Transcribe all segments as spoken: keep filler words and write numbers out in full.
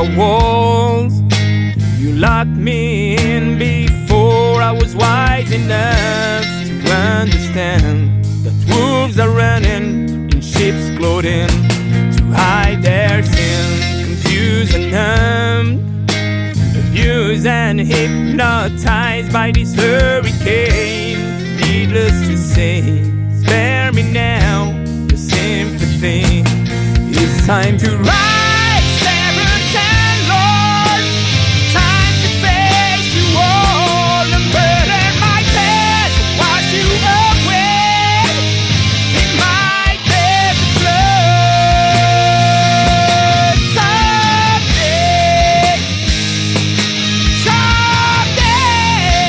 the walls. You locked me in before I was wise enough to understand that wolves are running in sheep's clothing to hide their sins, confused and numb, abused and hypnotized by this hurricane. Needless to say, spare me now your sympathy. It's time to rise, servants and lords. Time to face you all and burden my past, wash you away in my desert flood. Someday, someday,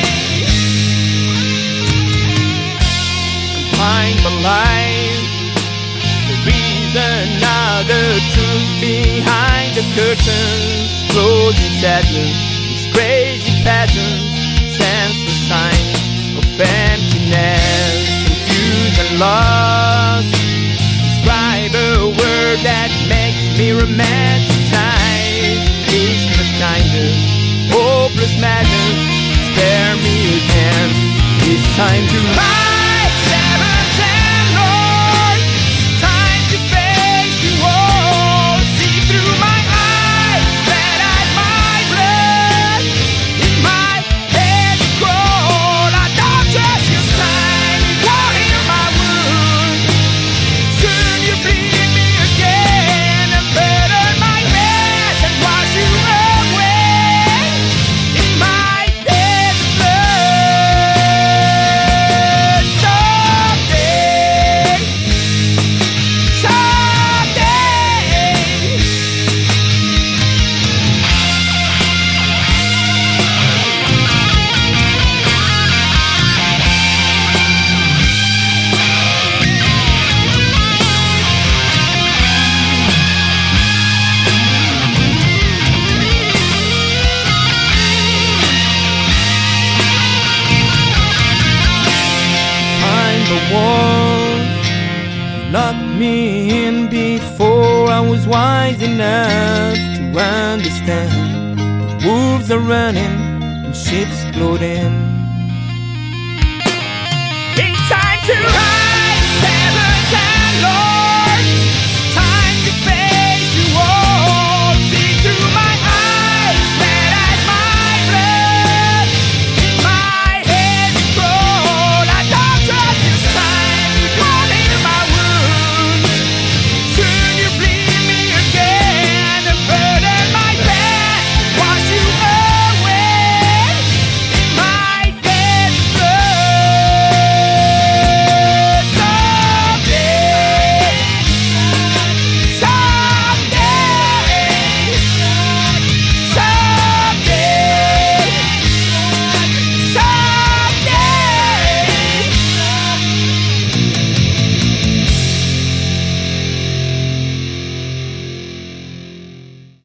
find my life, the reason, now the truth behind the curtains, closing sadness, these crazy patterns, senseless signs of emptiness, confused and lost. Describe a word that makes me romanticize Christmas kindness, hopeless madness. Spare me again. It's time to rise, servants and lords. Time to face you all. See through my eyes, red eyes, my blood. In my head you crawl. I don't trust your sign. You won't heal my wound. Soon you bleed me again and burden my mess and wash you away in my desert flood. Someday, someday. Find the walls, locked me in before I was wise enough to understand. The wolves are running in sheep's clothing